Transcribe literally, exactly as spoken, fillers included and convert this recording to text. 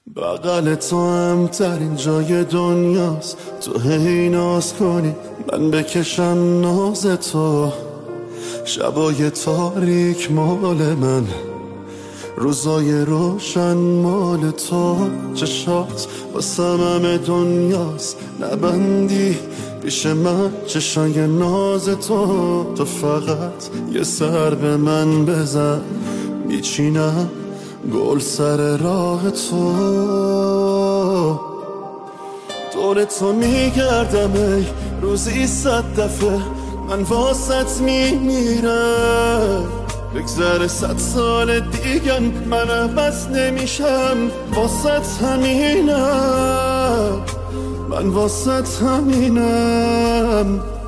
بغل تو هم ترین جای دنیاست، تو هی ناز کنی من بکشم ناز تو. شبای تاریک مال من، روزای روشن مال تو. چشات واسم همه دنیاست، نبندی پیش من چشای ناز تو. تو فقط یه سر به من بزن، میچینم گل سر راه تو. دور تو میگردم ای روزی صد دفعه، من واسط میمیرم. بگذره صد سال دیگن من عوض نمیشم، واسط همینم، من واسط همینم.